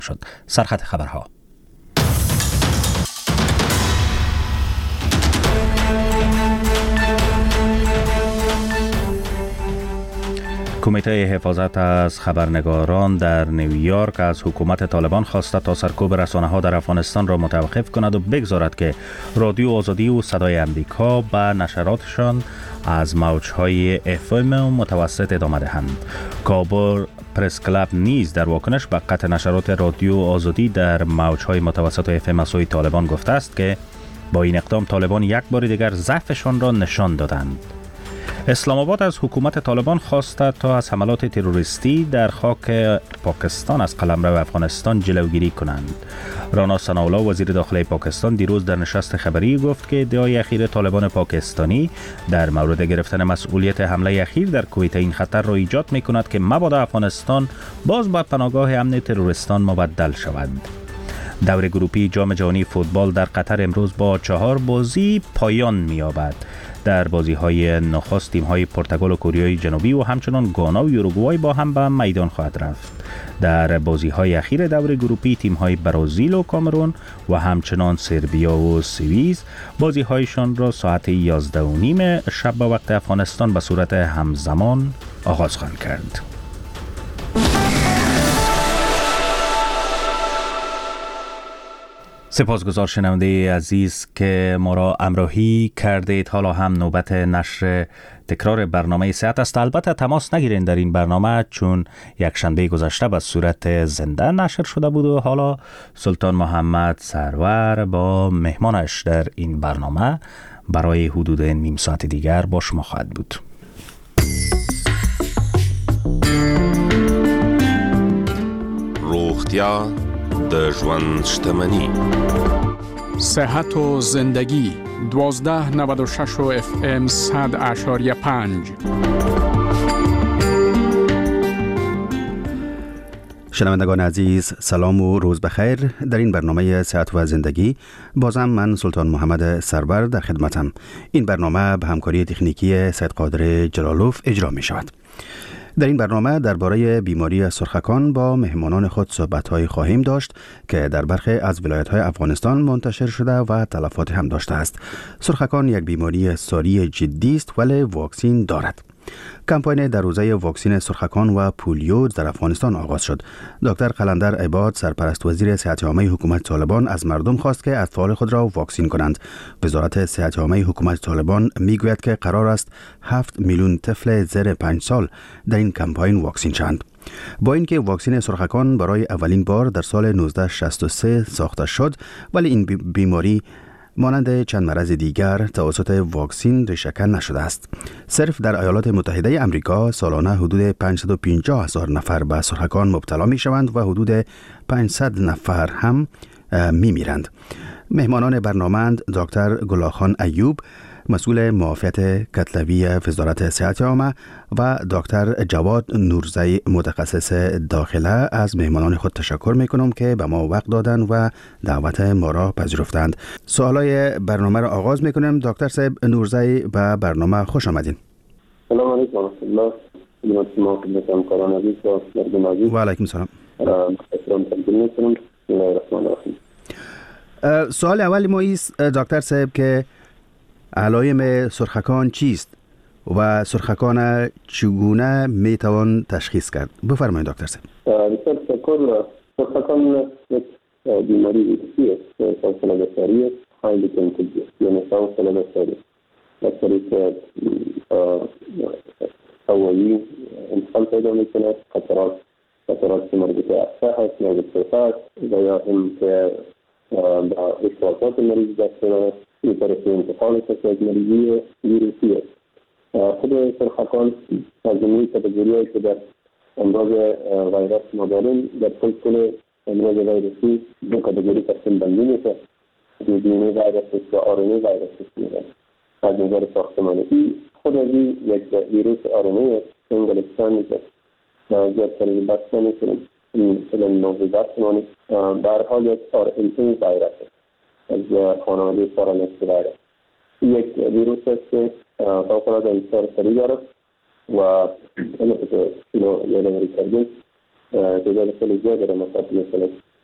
شد. سرخط خبرها. کمیته حفاظت از خبرنگاران در نیویورک از حکومت طالبان خواسته تا سرکوب رسانه‌ها در افغانستان را متوقف کند و بگذارد که رادیو آزادی و صدای امریکا به نشراتشان از موج‌های FM متوسط ادامه دهند. کابل پرس کلاب نیز در واکنش به قطع نشرات رادیو آزادی در موج‌های متوسط FM از سوی طالبان گفته است که با این اقدام طالبان یک بار دیگر ضعفشان را نشان دادند. اسلام آباد از حکومت طالبان خواسته تا از حملات تروریستی در خاک پاکستان از قلمرو افغانستان جلوگیری کنند. رانا ثناءالله وزیر داخلی پاکستان دیروز در نشست خبری گفت که ادعای اخیر طالبان پاکستانی در مورد گرفتن مسئولیت حمله اخیر در کویت این خطر را ایجاد می کند که مبادا افغانستان باز به پناهگاه امن تروریستان مبدل شود. دور گروپی جام جهانی فوتبال در قطر امروز با 4 بازی پایان می‌یابد. در بازی‌های نخست تیم‌های پرتغال و کره جنوبی و همچنان گانا و یوروگوئه با هم به میدان خواهد رفت. در بازی‌های اخیر دور گروپی تیم‌های برزیل و کامرون و همچنان سربیا و سوئیس بازی‌هایشان را ساعت 11:30 شب به وقت افغانستان به صورت همزمان آغاز خواهند کرد. سپاسگزار شنونده عزیز که ما را همراهی کردید. حالا هم نوبت نشر تکرار برنامه صحت است. البته تماس نگیرین در این برنامه چون یک شنبه گذشته به صورت زنده نشر شده بود و حالا سلطان محمد سرور با مهمانش در این برنامه برای حدود نیم ساعت دیگر با شما خواهد بود. روغتیا د ژوند شتمني. صحت و زندگی 1296 و FM 100.5. شنوندگان عزیز سلام و روز بخیر. در این برنامه صحت و زندگی بازم من سلطان محمد سرور در خدمتم. این برنامه به همکاری تکنیکی سید قادر جلالوف اجرا می شود. در این برنامه درباره بیماری سرخکان با مهمانان خود صحبت‌های خواهیم داشت که در برخی از ولایت‌های افغانستان منتشر شده و تلفات هم داشته است. سرخکان یک بیماری ساری جدی است ولی واکسین دارد. کمپاین در حوزه واکسین سرخکان و پولیو در افغانستان آغاز شد. دکتر قلندر عباد سرپرست وزیر صحت عامه حکومت طالبان از مردم خواست که اطفال خود را واکسین کنند. وزارت صحت عامه حکومت طالبان میگوید که قرار است 7 میلیون طفل زیر 5 سال در این کمپاین واکسین شوند. با اینکه واکسین سرخکان برای اولین بار در سال 1963 ساخته شد ولی این بیماری مانند چند مرض دیگر توسط واکسین ریشه‌کن نشده است. صرف در ایالات متحده آمریکا سالانه حدود 550,000 نفر به سرخکان مبتلا می شوند و حدود 500 نفر هم می میرند. مهمانان برنامه دکتر گلاخان ایوب مسئول معافیت کتلوی وزارت صحت عامه و دکتر جواد نورزی متخصص داخله. از مهمانان خود تشکر میکنم که به ما وقت دادن و دعوت ما را پذیرفتند. سوالای برنامه را آغاز میکنم. دکتر صاحب نورزی به برنامه خوش آمدین. سلام علیکم و رحمت الله. و علیکم سلام. سوال اول ما است دکتر صاحب که علائم سرخکان چیست و سرخکان چگونه میتوان تشخیص کرد؟ بفرمایید دکتر صاحب. بسیار تشکر. سرخکان یک بیماری ویروسی است، سلسله بسری است، خیلی کنترلی است، یعنی سلسله بسری بسری که هوایی انتقال پیدا میکند، خطرات مربوط به صحت یا به صحت و یا هم که با احساسات مریض دست دارد این طرف انتقال از مریضی ویروسی است. خود سرخکان از جمله کاتگوری‌هایی که در امراض ویروس ما داریم در کل امراض ویروسی دو کاتگوری تقسیم بندی میشه. دی‌ان‌ای ویروس است و آر‌ان‌ای ویروس است. از نظر ساختمانی خود از یک ویروس آر‌ان‌ای است. انگلستانی که زیادتر بحث نمی‌کنیم. مثلا نوزاد کنید در حال یک آر‌ان‌ای ویروس است از خانواده پارانکس ویروس. یک ویروس است که فوق‌العاده انتشار سریع دارد و البته اینو یادآوری کردیم تعداد خیلی زیادی را مصرف می‌کند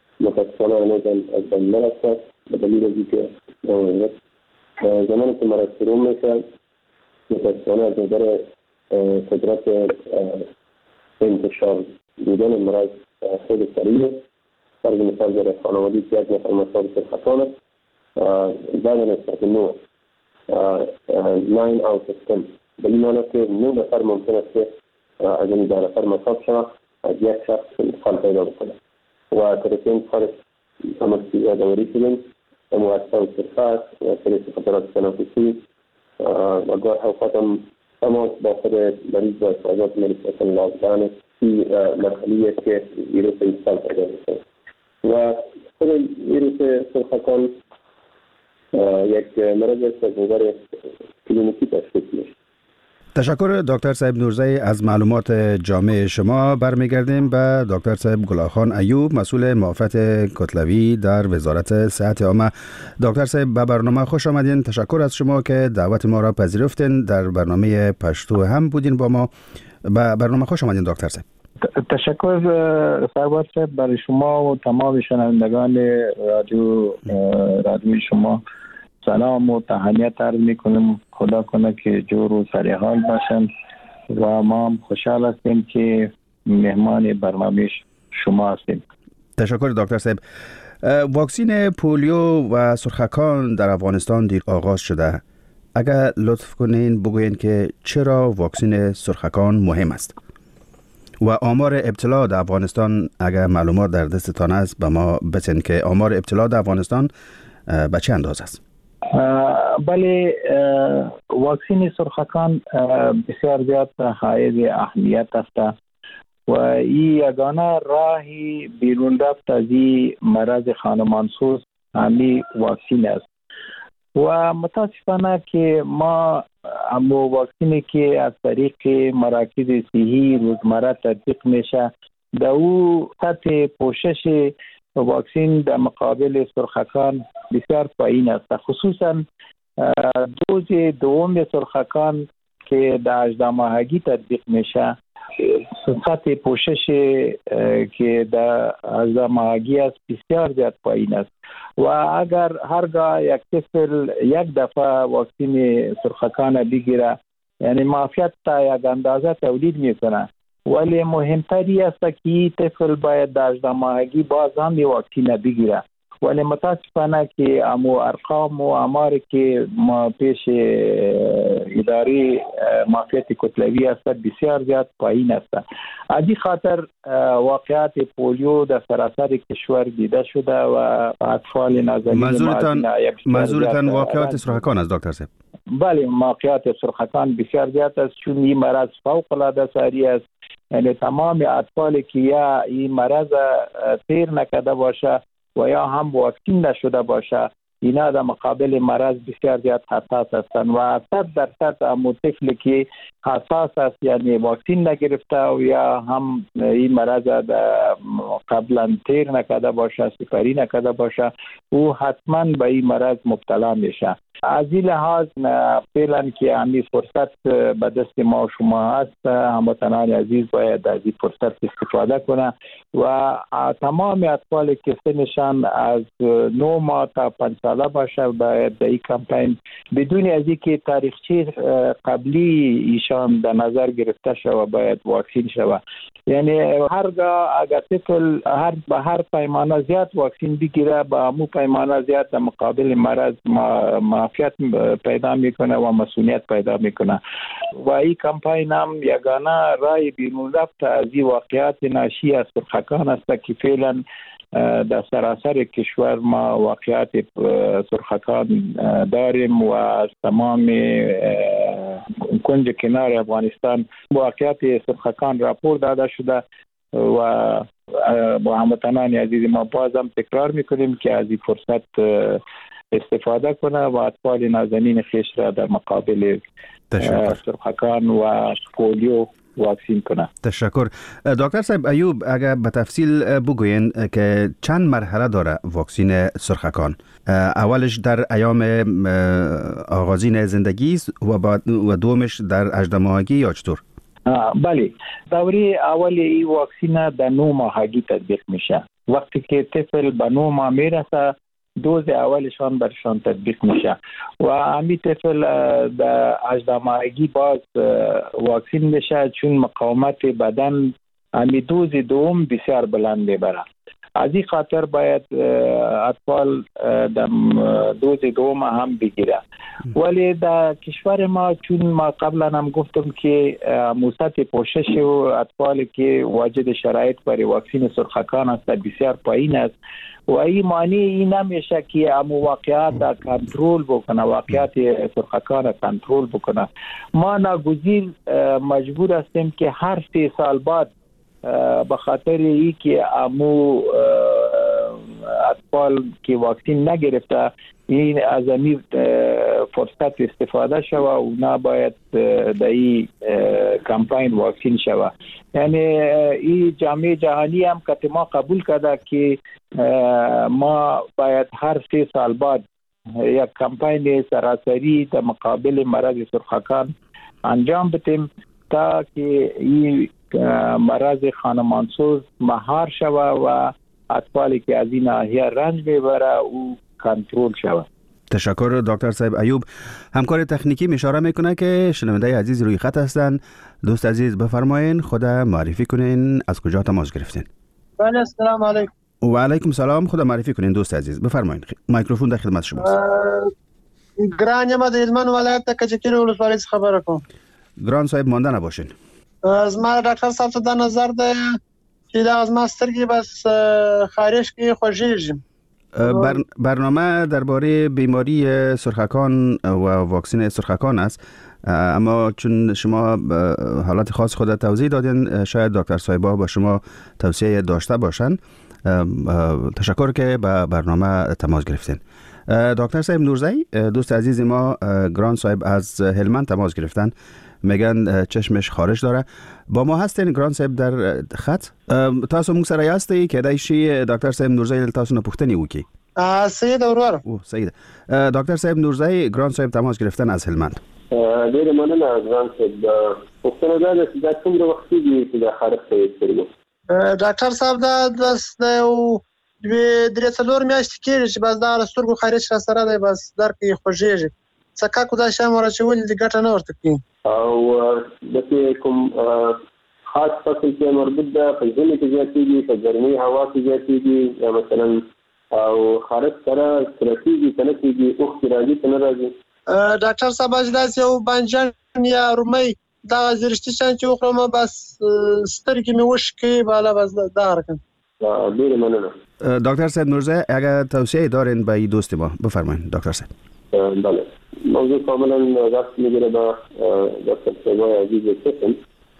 متاسفانه هنوزم از بین نرفته به دلیل از اینکه زمانی که مرض شروع میشه متاسفانه از نظر قدرت انتشار بودن مرض خیلی سریعه. فرض مثال در خانوادی که یک نفر مصاب سرطان است بعد نسبت 9 out of 10 به این معنی که 9 نفر ممکن است که از این 10 نفر مصاب شود از یک شخص انتقال پیدا بکنه و طریق انتقالش همه یادآوری شدیم موثر و سرفت و طریق خطرات تنفسی و گاه اوقات هم تماس با خود مریض و افرادات مریض اصلا لازمانه این مرحله است که ویروس انتقال پیدا بکنه و خود ویروس سرخکان یک مرض است از نظر کلینیکی تشخیص میشه. تشکر دکتر صاحب نورزی. از معلومات جامع شما برمیگردیم به دکتر صاحب گلاخان ایوب، مسئول معافیت کتلوی در وزارت صحت عامه. دکتر صاحب به برنامه خوش آمدین. تشکر از شما که دعوت ما را پذیرفتین، در برنامه پشتو هم بودین با ما. به برنامه خوش آمدین دکتر صاحب. تشکر سرباز صاحب برای شما و تمام شنوندگان رادیو شما سلام و تهنیت عرض میکنم. خدا کنه که جور و سریحال باشن و ما هم خوشحال هستیم که مهمان برنامه شما هستیم. تشکر دکتر صاحب. واکسین پولیو و سرخکان در افغانستان دیر آغاز شده. اگر لطف کنین بگوین که چرا واکسین سرخکان مهم است و آمار ابتلا در افغانستان اگر معلومات در دستتان است به ما بتین که آمار ابتلا در افغانستان به چه اندازه است؟ بله، واکسین سرخکان بسیار زیاد حائز اهمیت است و این یگانه راهی بیرون رفت از این مرض خانمانسوز همین واکسین است و متاسفانه که ما همو واکسینی که از طریق مراکز صحی روزمره تطبیق میشه در او سطح پوشش واکسین در مقابل سرخکان بسیار پایین است. خصوصا دوز دوم سرخکان که در 18 ماهگی تطبیق میشه سطح پوشش که در 18 ماهگی است بسیار زیاد پایین است و اگر هرگاه یک طفل یک دفعه واکسین سرخکان بگیره یعنی معافیت تا یک اندازه تولید میکنه، ولی مهمتری است که طفل باید در 18 ماهگی باز هم واکسین بگیره. ولی متاسفانه که امو ارقام و آمار که ما پیش اداره معافیت کتلوی است بسیار زیاد پایین است. از این خاطر واقعات پولیو در سراسر کشور دیده شده و اطفال نازنین منظورتان واقعات سرخکان است دکتر صاحب؟ بله، واقعات سرخکان بسیار زیاد است چون این مرض فوق العاده سریع است. یعنی تمام اطفالی که یا این مرض تیر نکرده باشه و یا هم واکسین نشده باشه اینا در مقابل مرض بسیار زیاد حساس هستند و 100% همون طفلی که حساس است یعنی واکسین نگرفته و یا هم این مرض قبلا تیر نکرده باشه سپری نکرده باشه او حتما به این مرض مبتلا میشه. از این لحاظ فعلا که همین فرصت به دست ما و شما هست هموطنان عزیز باید از این فرصت استفاده کنه و تمام اطفالی که سنشان از 9 ماه تا 5 ساله باشه باید در این کمپین بدون از اینکه تاریخچه قبلی ایشان در نظر گرفته شود باید واکسین شود. یعنی هرگاه اگر طفل به هر پیمانه زیاد واکسین بگیره با همو پیمانه زیاد در مقابل مرض معافیت پیدا میکنه و مسئولیت پیدا میکنه و این کمپین هم یگانه راه بیرون رفت از این واقعات ناشی از سرخکان است که فعلا در سراسر کشور ما واقعات سرخکان داریم و از تمام کنج کنار افغانستان واقعات سرخکان راپور داده شده و با هموطنان عزیز ما بازم تکرار میکنیم که از این فرصت استفاده کنه و اطفال نازنین خویش را در مقابل سرخکان و پولیو واکسین کنه. تشکر. دکتر صاحب ایوب اگر به تفصیل بگوین که چند مرحله داره واکسین سرخکان؟ اولش در ایام آغازین زندگی و دومش در 18 ماهگی یا چطور؟ بله، دوره اول این واکسین در 9 ماهگی تطبیق میشه وقتی که طفل به 9 ماه میرسه دوز اولشان برشان تطبیق میشه و همین طفل در 18 ماهگی باز واکسین میشه، چون مقاومت بدن همین دوز دوم بسیار بلند میبره. از این خاطر باید اطفال در دوز دوم هم بگیره. ولی در کشور ما چون ما قبلا هم گفتم که موسط پوشش و اطفال که واجد شرایط برای واکسین سرخکان است بسیار پایین است و این معنی این نمیشه که واقعیت را کنترل بکنه، واقعیت سرخکان کنترل بکنه. ما ناگزیر مجبور هستیم که هر 3 سال بعد به خاطر ای که امو اطفال که واکسین نگرفته این از این فرصت استفاده شوه و اونا باید در این کمپاین واکسین شوه. یعنی این جامعه جهانی هم که ما قبول کرده که ما باید هر 3 سال بعد یک کمپاین سراسری در مقابل مرض سرخکان انجام بدیم تا که این مرض خانمانسوز مهار شوه و اطفالی که از این ناحیه رنج میبره او کنترل شوه. تشکر دکتر صاحب ایوب. همکار تکنیکی اشاره میکنه که شنونده عزیز روی خط هستن. دوست عزیز بفرمایین، خود معرفی کنین، از کجا تماس گرفتین؟ بله السلام علیکم. و علیکم سلام. خود معرفی کنین دوست عزیز، بفرمایین. میکروفون در خدمت شماست. ګران یم د هلمند ولایت د کجکي ولسوالۍ څخه خبره کوم. ګران صاحب مانده نباشین. زما ډاکټر صاحب ته د نظر ده چې دا از ما سترګې بس خارش کې خوږیږي. برنامه درباره بیماری سرخکان و واکسن سرخکان است، اما چون شما حالت خاص خود توضیح دادین شاید دکتر صاحبا با شما توصیه داشته باشن. تشکر که به برنامه تماس گرفتین. دکتر صاحب نورزی دوست عزیز ما گران صاحب از هلمند تماس گرفتن، میگن چشمش خارش داره. با ما هستین گران صاحب در خط؟ تاسو موږ سره یاستئ کېدای شي دکتر صاحب نورزی تاسو نه پوښتنه وکړي. سید اورور. او سید. دکتر صاحب نورزی گران صاحب تماس گرفتن از هلمند. ډېر مننه گران صاحب. پوښتنه دا ده چې دا څومره وخت کېږي چې دا خارش کوي سترګو؟ ډاکټر صاحب دا د یو 3-4 میاشتې کېږي چې بس دا سترګو خارش را سره دی، بس درک یې خوږیږي. څکاکو دا شی مو راچولي دي ګټه نه ورته کوي. او دغه کوم خاص فصل کې مربوط ده په ژمي کې زیاتېږي، په ګرمۍ هوا کې زیاتېږي، یا مثلا او خارج سره ترکیږي کنه کېږي اوخ کې راځي کنه راځي؟ ډاکټر صاحب اجازه یو بانجان یا رومي دا زرشتي چې وخورم بس سترګې مې وشکي بالا بس دا رقم. ډېر مننه. دکتر صاحب نورزی اگر توصیه دارین به این دوست ما بفرمایید دکتر صاحب. بله موضوع کاملا راست میگیره با دکتر صاحب عزیز کسیم.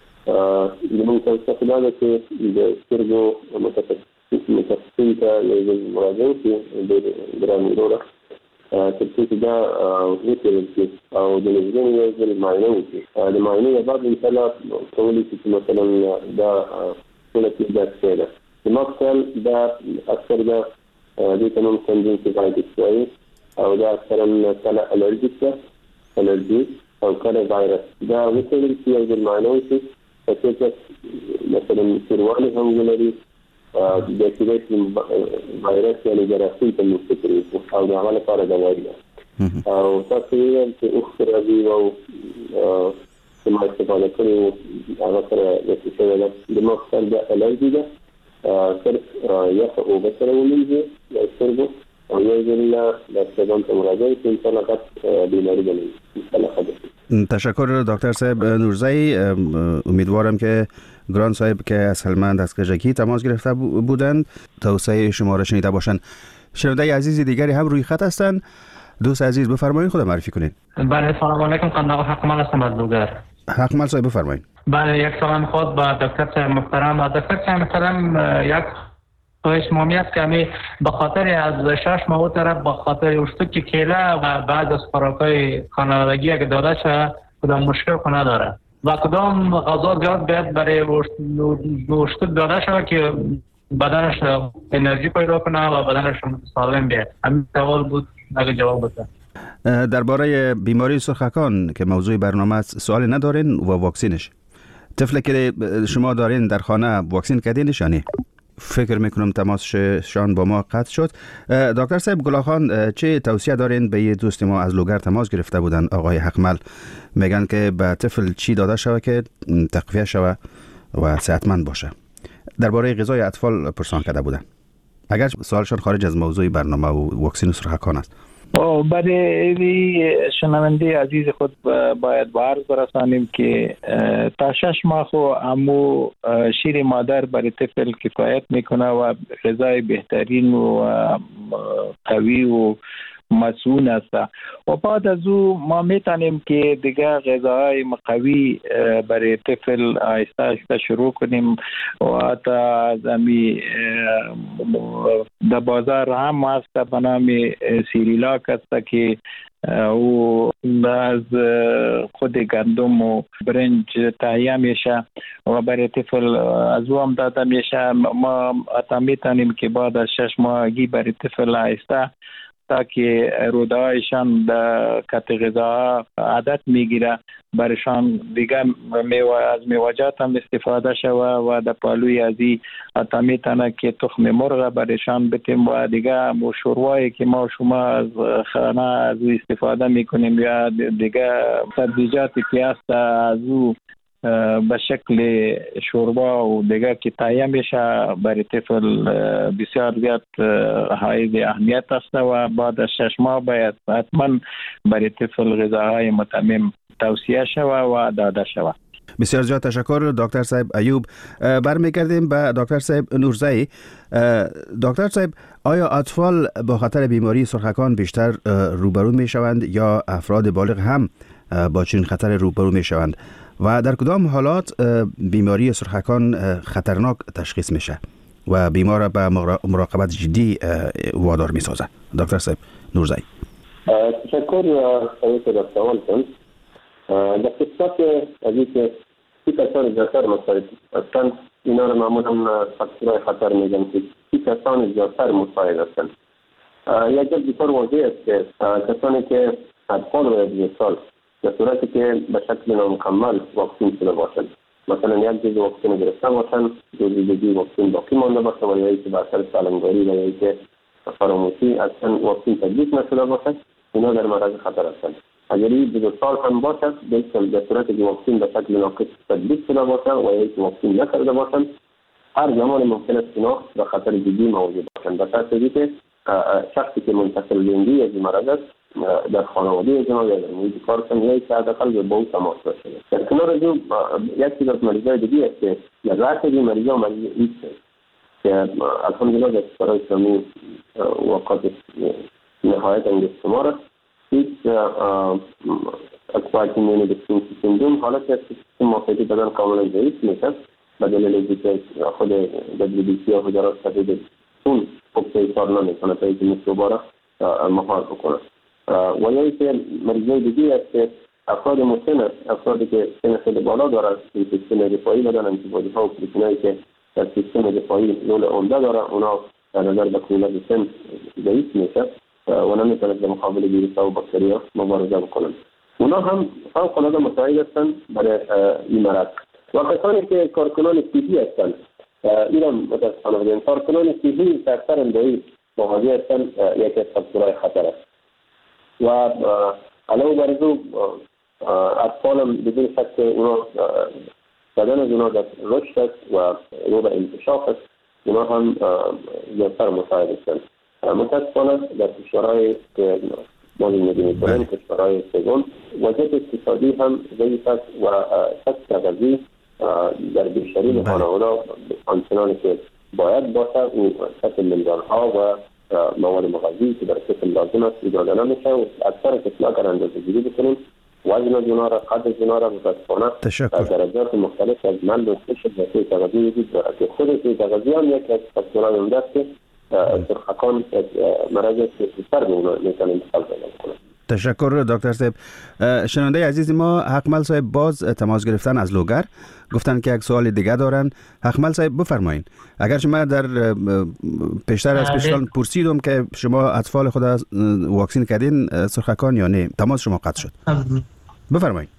زمون توصیه دا ده چې د سترګو متخصصین ته یو مراجعه وکړي د ګران وروره تر څو چې دا وکړل شي او د نظام یو ځل معاینه وکړي. د معاینې بعد انشاءالله کولی شي چې مثلا دا ټوله کې دا څه ده مقصد دا اکثر دا دې تمام کنجنکتیوایټس وایي او دا اکثرا کله الرجي او کله وایرس. دا وکړل چې یو ځل معاینه وکړي چې مثلا سیروالي هم ولري د اکتیویټ وایرس یعنی جراثیم په مستقیم او د عمل لپاره دا وایي او تاسو یې چې اوخ راځي او سمه استفاده کوي هغه سره د څه د مقصد د الرجي ده يخ او بسره ومنځي سترګو او یو ځل د څېړنې ته مراجعه کوي چې فقط بیماری بلوي. تشکر دکتر صاحب نورزی. امیدوارم که گران صاحب که از هلمند از کجکی تماس گرفته بودند توصیه شما را شنیده باشند. شنونده عزیز دیگری هم روی خط هستند. دوست عزیز بفرمایید خود معرفی کنید. بله سلام علیکم. قنداق حقمال هستم از لوگر. حقمال صاحب بفرمایید. بله یک سلام خود با دکتر صاحب محترم. دکتر صاحب محترم یک خواهش مهمی است که همی به خاطر از 6 ماه طرف به خاطر اشتک کیله و بعض از خوراکای خانوادگی اگه داده شده کدام مشکل کنه داره و کدام غذا زیاد باید برای اشتک داده شده که بدنش انرژی پیدا کنه و بدنش سالم بیاد. همین سوال بود اگه جواب بده. درباره بیماری سرخکان که موضوع برنامه است سوالی ندارین و واکسینش؟ طفلی که شما دارین در خانه واکسین کردینش یا نه؟ فکر میکنم تماسشان با ما قطع شد. دکتر صاحب گلاخان، چه توصیه دارین به یه دوست ما از لوگر تماس گرفته بودن، آقای حقمل، میگن که به طفل چی داده شود که تقویه شود و صحتمند باشه؟ درباره غذای اطفال پرسان کرده بودن، اگر سوالشان خارج از موضوع برنامه و واکسن سرخکان است. برای شنونده عزیز خود باید به عرض برسانیم که تا 6 ماه خو امو شیر مادر برای طفل کفایت میکنه و غذای بهترین و قوی و مسئول است و بعد از او ما میتونیم که دیگه غذاهای قوی برای طفل آهسته آهسته شروع کنیم و تا زمی در بازار هم هست به نام سیریلاک است که او از خود گندم و برنج تهیه میشه و برای طفل از او هم داده میشه. ما حتی میتونیم که بعد از 6 ماهگی برای طفل آهسته تا که رودهایشان در کت غذا عادت میگیره برشان دیگه از میوه‌جات هم استفاده شوه و در پالوی ازی حتی میتونه که تخم مرغ برشان بتیم و دیگه شوروایی که ما شما از خانه از استفاده میکنیم یا دیگه سبزیجاتی که هست از او به شکل شوربا و دیگه که تهیه میشه برای طفل بسیار زیاد حائز اهمیت است و بعد از 6 ماه باید حتما برای طفل غذاهای متمم توصیه شوه و داده شوه. بسیار زیاد تشکر دکتر صاحب ایوب. برمیگردیم به دکتر صاحب نورزئی. دکتر صاحب، آیا اطفال با خطر بیماری سرخکان بیشتر روبرو می شوند یا افراد بالغ هم با چنین خطر روبرو می شوند و در کدام حالات بیماری سرخکان خطرناک تشخیص میشه و بیمار را به مراقبت جدی وادار می سازه؟ دکتر صاحب نورزئی. تشکر سید دکتر. در قسمت ازی که سی کسان زیادتر مساعد هستند، اینا رو معمولا فاکتورهای خطر میگن که سی کسان زیادتر مساعد هستند. یک جب بسیار واضح است که کسانی که اطفال و 2 سال در صورتی که به شکل نامکمل واکسین شده باشند، مثلا یک جز واکسین گرفته باشند، 2 دیگه واکسین باقی مانده باشه و یا که به اثر سالمگاری و یا که فراموشی اصلا واکسین تطبیق نشده باشد، اینا در معرض خطر هستند. اگر 2 سال هم باشد، در صورتی که واکسین به شکل ناقص تطبیق شده باشد و یا که واکسین نکرده باشند، هر زمان ممکن است اینا به خطر جدی موجود باشند. به شرطی که شخصی که منتقل زندگی از مرض است در خانواده از ما یا در محیط کارشان یا که حداقل با او تماس داشته است. در کنار از او یک چیز از مریضای دیگه است که در رأس این مریضا مریض ایدز است که الحمدلله در کشورهای اسلامی اوقات نهایت انگشتمار است. ایدز اکوایر ایمیونودفیشنسی سیندروم حالتی است که سیستم معافیتی بدن کاملا ضعیف میشد به دلیل اینکه خود WBC یا حجرات سفید خون خوب کار نمیکنه تا اینکه میکروبا را مهار بکنه. و یا اینکه مریضای دیگه است که افراد مسن است، افرادی که سن خیلی بالا دارند، سیستم دفاعی بدن، انتیبادی ها و پروتئینایی که در سیستم دفاعی رول عمده داره، اونا در نظر به کولت سن ضعیف میشه و نمیتونند در مقابل ویروس‌ها و باکتری‌ها مبارزه بکنند. اونا هم فوق‌العاده مساعد هستند برای این مرض. و کسانی که کارکنان صحی هستند، اینا متاسفانه بودن کارکنان صحی که اکثر اندایی مواجه هستند، یکی از فاکتورهای خطر است. و علاوه بر او اطفال هم بدون شک که اونا بدن از اونا در رشد است و رو به انکشاف است، اونا هم زیادتر مساعد هستند. متاسفانه در کشورهای که ما زندگی می‌کنیم، کشورهای سوم، وضعیت اقتصادی هم ضعیف است و سطح تغذیه در بیشترین خانه‌ها آنچنانی که باید باشه، اون سطح مندان‌ها و مواد مغذی که در طفل لازم است ایجاد نمیشه و اکثر طفل‌ها اگر اندازه‌گیری بکنیم وزن اونا را، قد اونا را متاسفانه در درجات مختلف از مند و قشر و تغذیه وجود دارد که خود تغذیه هم یک از فاکتورهای عمده است که سرخکان مرض سر به اونا میتونه انتقال پیدا کنه. تشکر دکتر صاحب. شنونده عزیز ما حقمل صاحب باز تماس گرفتن از لوگر، گفتن که یک سوال دیگه دارن. حقمل صاحب بفرمایید. اگر شما در پیشتر از پیشتان پرسیدم که شما اطفال خود واکسین کردین سرخکان یا نه، تماس شما قطع شد. بفرمایید.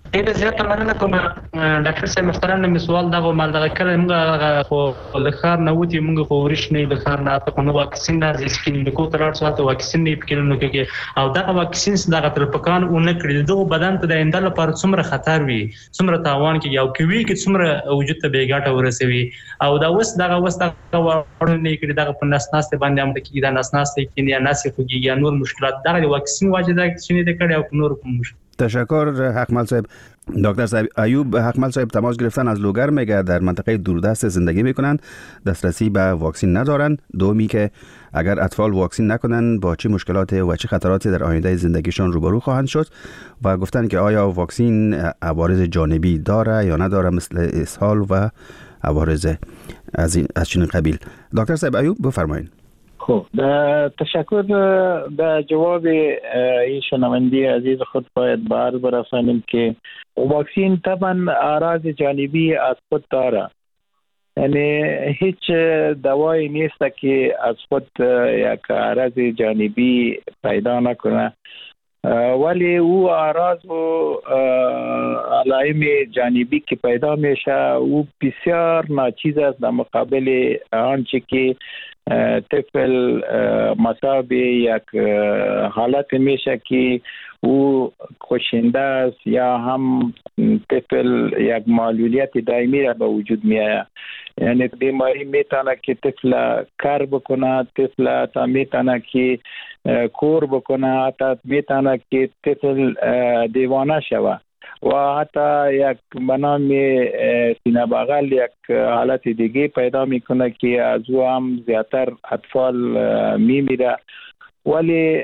ډېر زیات مننه کوم ډاکټر صاحب محترم. نن سوال دا مال دا کړه موږ خو د خار نه وتی موږ خو ورشنه د خار نه ته نو واکسین نه ځکه د کو تر څو واکسین نه پکې نو کې او دا واکسین د غتر پکان او نه کړی دغه بدن ته د اندل لپاره څومره خطر وي څومره تاوان کې یو کوي کې څومره وجود ته بیګاټه ورسوي او دا وس دغه ورنه کړی دغه په نس ناس باندې هم کې دا نس ناس کې نه ناس خوږي یا نور مشکلات دغه واکسین واجده چې نه کړی او نور کوم مشکل. تشکر حقمل صاحب. دکتر صاحب ایوب حقمل صاحب تماس گرفتن از لوگر میگه در منطقه دوردست زندگی میکنند، دسترسی به واکسین ندارند. دومی که اگر اطفال واکسین نکنند با چه مشکلات و چه خطراتی در آینده زندگیشان روبرو خواهند شد و گفتن که آیا واکسین عوارض جانبی داره یا نداره مثل اسهال و عوارض از چنین قبیل. دکتر صاحب ایوب بفرمایید. خب تشکر. در جواب این شنونده عزیز خود باید بار برسانیم که واکسین طبعا اعراض جانبی از خود داره، یعنی هیچ دوایی نیست که از خود یک اعراض جانبی پیدا نکنه، ولی او اعراض و علائم جانبی که پیدا میشه او بسیار ناچیز است در مقابل آنچه که طفل مصاب یک حالت میشه که او کشنده است یا هم طفل یک معلولیت دائمی را به وجود میآید. یعنی بیماری میتونه که طفل کار بکنه، طفل تا میتونه که کور بکنه، حتی میتونه که طفل دیوانه شود و حتی یک بنام سینه بغل یک حالت دیگه پیدا میکنه که از او هم زیادتر اطفال میمیره. ولی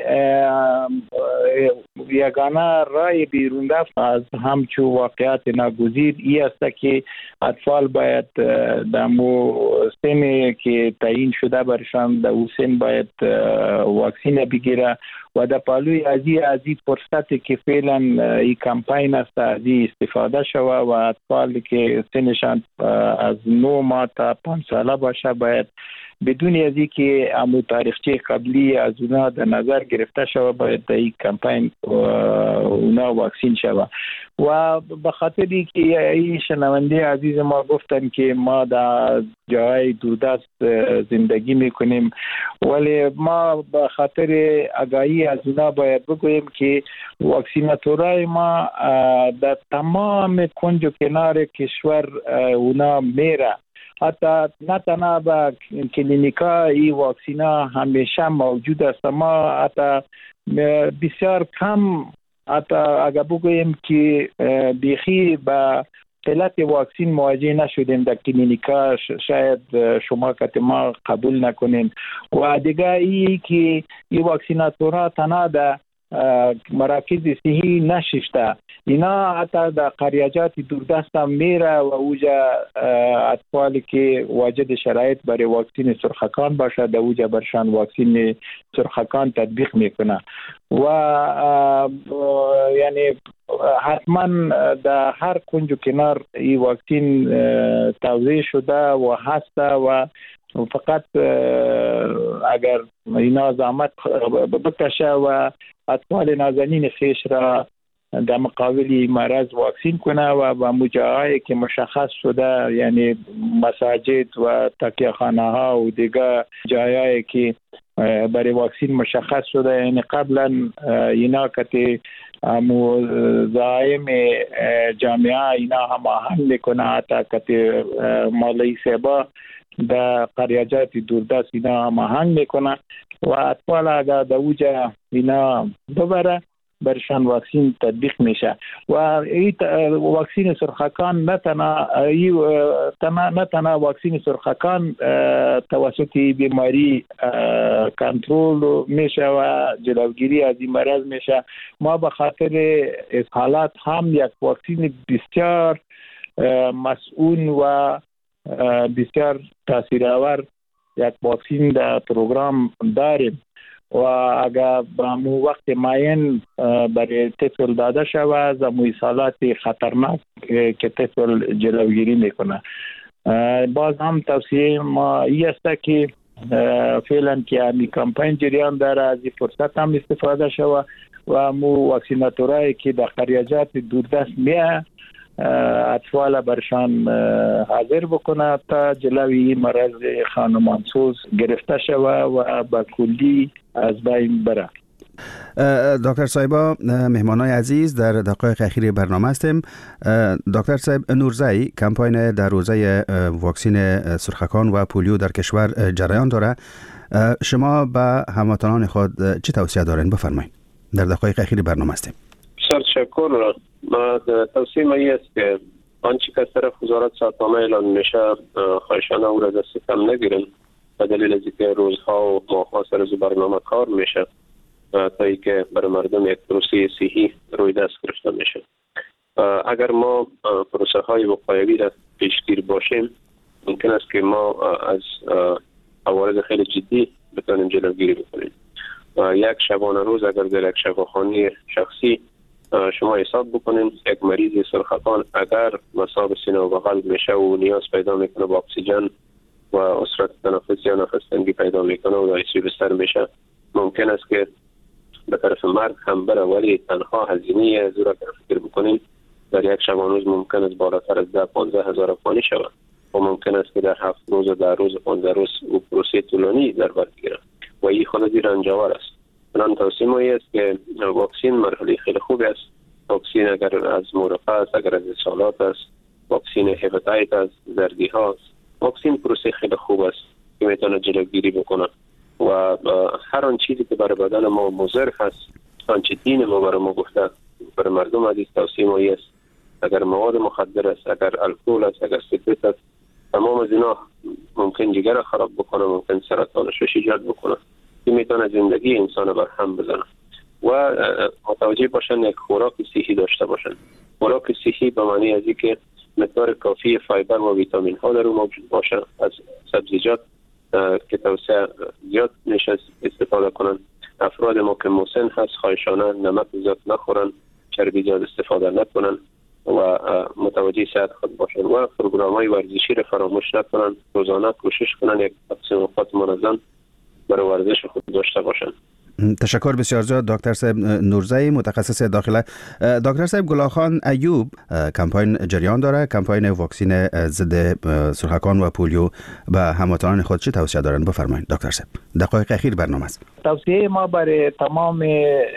یگانه رای بیرون رفت از همچو واقعیت ناگزیر ای است که اطفال باید در سن که تعیین شده برشان در او سن باید واکسین بگیره و در پالوی از این فرصتی که فعلا این کمپین است از این استفاده شوه و اطفال که سنشان از 9 ماه تا 5 ساله باشه باید بدون از اینکه امو تاریخچه قبلی از اونا در نظر گرفته شوه باید در این کمپین اونا واکسین شوه. و به خاطر اینکه این شنونده عزیز ما گفتن که ما در جای دوردست زندگی میکنیم، ولی ما به خاطر آگاهی از اونا باید بگوییم که واکسیناتورای ما در تمام کنج و کنار کشور اونا میره. حتی نه تنها به کلینیکا این واکسینا همیشه موجود است. ما حتی بسیار کم، حتی اگر بگوییم که بیخی به قلت واکسین مواجه نشدیم در کلینیکا، شاید شما که ما قبول نکنین. و دیگه ای که این واکسیناتورها تنها در مراکز صحی نشسته، اینا حتی در قریجات دوردست هم میره و اوجا اطفالی که واجد شرایط برای واکسین سرخکان باشه در اوجا برشان واکسین سرخکان تطبیق میکنه. و یعنی حتما در هر کنج و کنار این واکسین توزیع شده و هسته و فقط اگر اینا زحمت بکشه و اطفال نازنین خیش را در مقابل مرض واکسین کنه و با مجاهایی که مشخص شده، یعنی مساجد و تکیه‌خانه ها و دیگه جایایی که برای واکسین مشخص شده، یعنی قبلا اینا که زائم جامعه اینا هم آهنگ میکنه، حتی که مولوی صاحبا در قریجات دوردست اینا هم آهنگ میکنه و اطفال اگر در اوجا اینا ببره برشان واکسین تطبیق میشه. و این واکسین سرخکان نه تنها واکسین سرخکان توسط بیماری کنترل میشه و جلوگیری از این مرض میشه. ما به خاطر اسهالات هم یک واکسین بسیار مسئول و بسیار تاثیرآور یک واکسین در پروگرام داریم و اگر به وقت معین برای طفل داده شود زموی سالات خطرناک که طفل جلوگیری میکنه. باز هم توصیه ما این است که فعلا که همی کمپین جریان داره از این فرصت هم استفاده شوه و مو واکسیناتورایی که در قریجات دوردست میه اطفال برشان حاضر بکنه تا جلوی مرض خانمانسوز گرفته شوه و به کلی از بین بره. دکتر صاحبا، مهمانای عزیز، در دقایق اخیر برنامه هستیم. دکتر صاحب نورزی، کمپاین در حوزه واکسین سرخکان و پولیو در کشور جریان داره. شما به هموطنان خود چه توصیه دارین؟ بفرمایید. در دقایق اخیر برنامه هستیم. بسیار تشکر. توصیه من است که آنچه که از طرف وزارت صحت‌نامه اعلان میشه خواهشانه او را دست کم نگیرن، به دلیل از اینکه روزها و ماه‌ها سر از برنامه کار میشه تا اینکه برای مردم یک پروسه صحی روی دست گرفته میشه. اگر ما پروسه های وقایوی را پیشگیر باشیم، ممکن است که ما از عوارض خیلی جدی بتونیم جلوگیری بکنیم. یک شبانه روز اگر در یک شفاخانه شخصی شما حساب بکنیم، یک مریض سرخکان اگر مصاب سینه و قلب میشه و نیاز پیدا میکنه با اکسیژن و اثرات تنفسی یا نفس پیدا میکنه و در بستر میشه، ممکن است که به طرف مرگ هم بره، ولی تنها هزینه زورا که فکر بکنیم در یک شبانه روز ممکن است بالاتر از 10-15 هزار افغانی شود و ممکن است که در 7 روز و 10 روز 15 روز و پروسه طولانی در بر بگیره و این خود زیر رنجاور است. من توصیه ما است که واکسین مرحله خیلی خوب است. واکسین اگر از مورقه است، اگر از اصالات است، واکسین هپاتیت است، زردی هاست، واکسین پروسه خیلی خوب است که میتونه جلوگیری بکنه و هر آن چیزی که برای بدن ما مضر هست، آنچه دین ما برای ما گفته، برای مردم عزیز توصیه ما است اگر مواد مخدر است، اگر الکل است، اگر سیگارت است، تمام از اینا ممکن جگر خراب بکنه، ممکن سرطانش رو ایجاد بکنه که میتونه زندگی انسان بر هم بزنه. و متوجه باشن یک خوراک صحی داشته باشن. خوراک صحی به معنی از اینکه مقدار کافی فایبر و ویتامین ها در اون موجود باشه، از سبزیجات که توسعه زیاد میشه استفاده کنن. افراد ما که مسن هست خواهشانه نمک زیاد نخورن، چربی زیاد استفاده نکنن و متوجه صحت خود باشن و پروگرام‌های ورزشی را فراموش نکنن. روزانه کوشش کنن یک تقسیم وقت منظم برای ورزش خود داشته باشن. تشکر بسیار زیاد دکتر صاحب نورزی، متخصص داخله. دکتر صاحب گلاخان ایوب، کمپاین جریان داره، کمپاین واکسین ضد سرخکان و پولیو. به هموطنان خود چه توصیه دارن؟ بفرمایید دکتر صاحب، دقایق اخیر برنامه است. توصیه ما برای تمام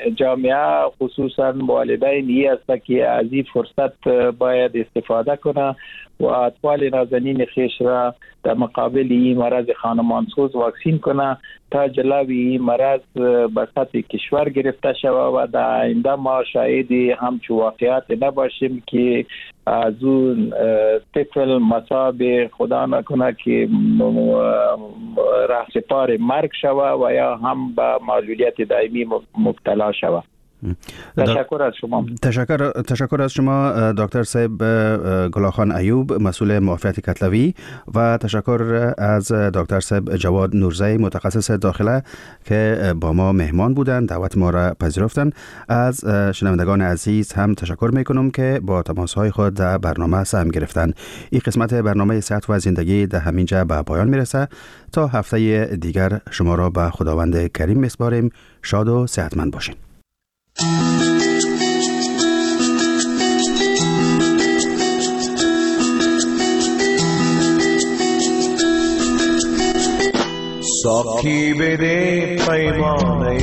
جامعه خصوصا والدین این است که از این فرصت باید استفاده کنه و اطفال نازنین خیش را در مقابل این مرض خانمانسوز واکسین کنه تا جلوی این مرض به سطح کشور گرفته شود و در آینده ما شاهد همچون واقعیت نباشیم که از اون طفل مصاب خدا نکنه که رهسپار مرگ شود و یا هم به معلولیت دائمی مبتلا شود. تشکر از شما. تشکر از شما دکتر صاحب گلاخان ایوب، مسئول معافیت کتلوی، و تشکر از دکتر صاحب جواد نورزی، متخصص داخله که با ما مهمان بودند، دعوت ما را پذیرفتند. از شنوندگان عزیز هم تشکر میکنم که با تماسهای خود در برنامه سهم گرفتند. این قسمت برنامه صحت و زندگی در همینجا به پایان میرسه. تا هفته دیگر شما را به خداوند کریم میسپاریم. شاد و صحتمند باشین. ساقی بده پیمانه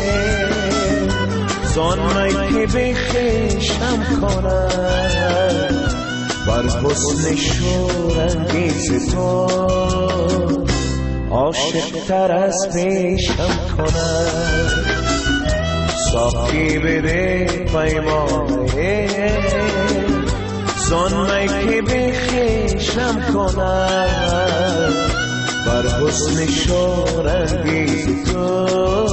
زانمه که بخشم کنم بر حسن شورانگیز تو عاشق تر از پیشم کنم. ساقی بده پیمانه زانمه که بخشم کنم بر حسن شورانگیز تو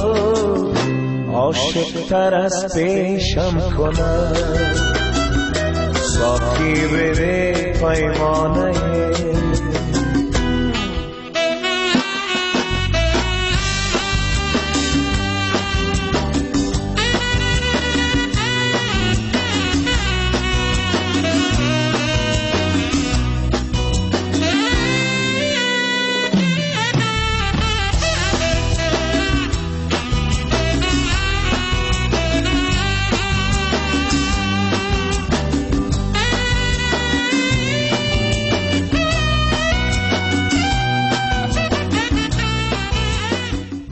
عاشق تر از پیشم کنم. ساقی بده پیمانه